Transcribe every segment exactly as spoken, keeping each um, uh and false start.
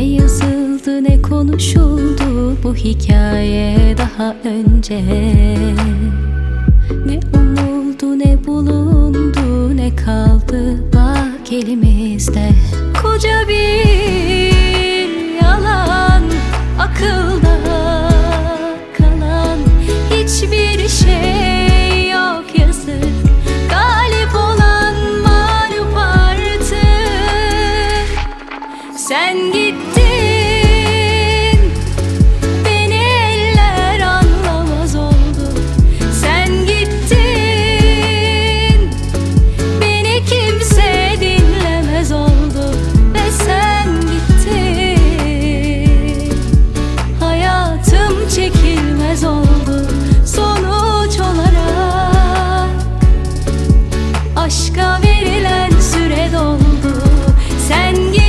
Ne yazıldı ne konuşuldu bu hikaye daha önce. Ne umuldu ne bulundu ne kaldı bak elimizde. Koca bir yalan, akılda kalan hiçbir şey yok yazık. Galip olan mağlup artık. Sen gittin, beni eller anlamaz oldu. Sen gittin, beni kimse dinlemez oldu. Ve sen gittin, hayatım çekilmez oldu. Sonuç olarak aşka verilen süre doldu. Sen gittin,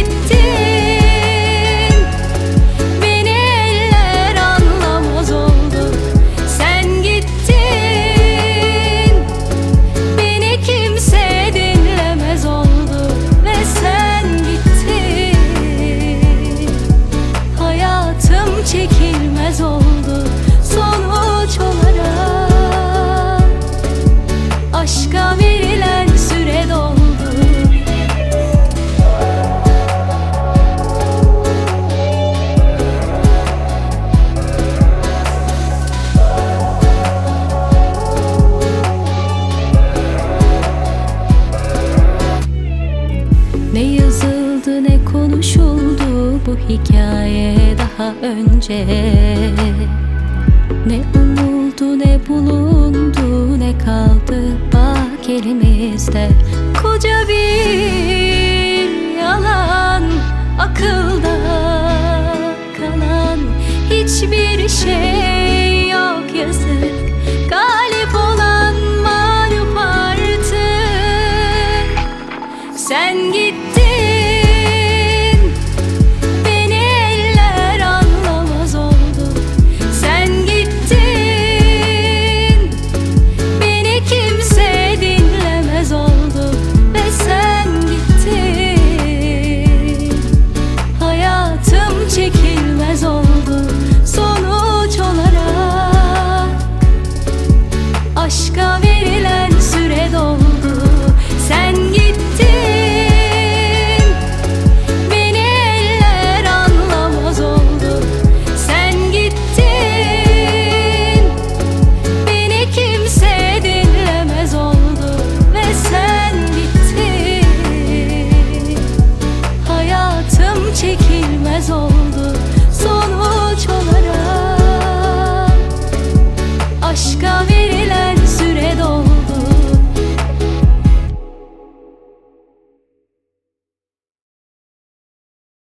çekilmez oldu. Sonuç olarak aşka verilen süre doldu. Ne yazıldı ne konuşuldu bu hikaye daha önce. Ne umuldu ne bulundu ne kaldı bak elimizde. Koca bir yalan, akılda kalan hiçbir şey